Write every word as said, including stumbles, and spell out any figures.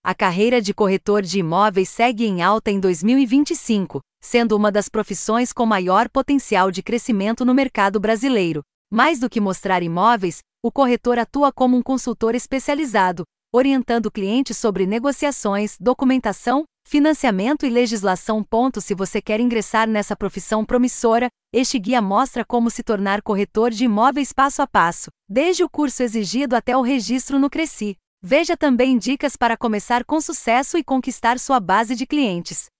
A carreira de corretor de imóveis segue em alta em dois mil e vinte e cinco, sendo uma das profissões com maior potencial de crescimento no mercado brasileiro. Mais do que mostrar imóveis, o corretor atua como um consultor especializado, orientando clientes sobre negociações, documentação, financiamento e legislação. Se você quer ingressar nessa profissão promissora, este guia mostra como se tornar corretor de imóveis passo a passo, desde o curso exigido até o registro no Cresci. Veja também dicas para começar com sucesso e conquistar sua base de clientes.